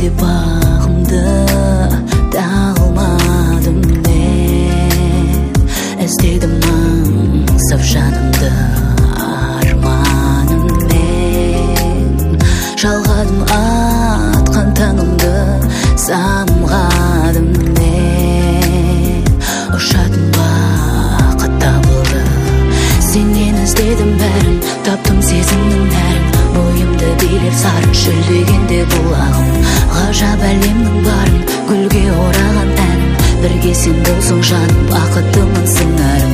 іздеп бағымды тағылмадым мен, іздедім аңсап жанымды арманыммен, жалғадым атқан таңымды самғадым мен, ұшатын бақыт табылды. Сенен іздедім бәрін, таптым сезімнің нәрін, бойымды билеп сарын шөлдегенде бұлағым, ғажап әлемнің барын гүлге ораған әнім, бірге сен болсаң жаным, бақыттымын сыңарым.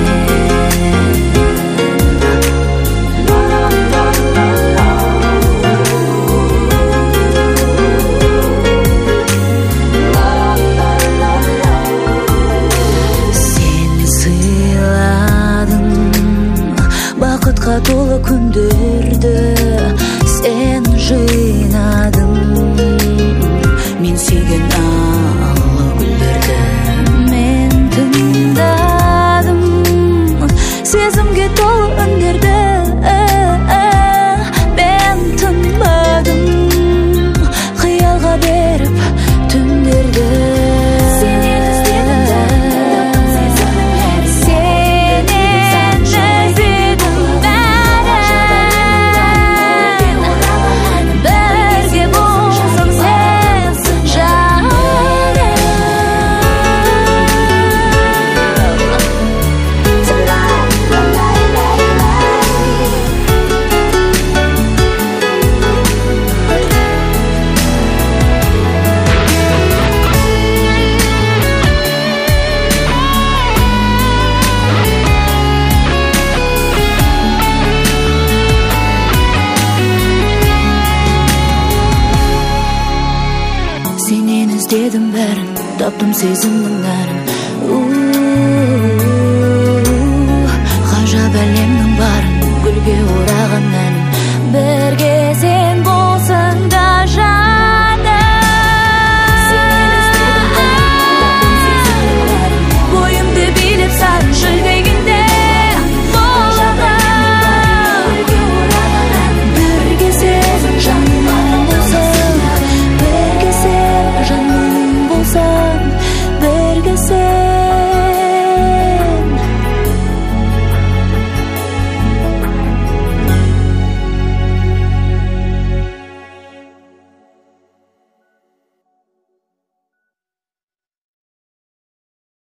Бақытқа толы күндерді сен жинадың, мен сүйген аллы гүлдерді мен тыңдадым, сезімге толы үндерді мен тыңбадым, қиялға беріп түндерді. Сенен іздедім бәрін, таптым сезімнің нәрін,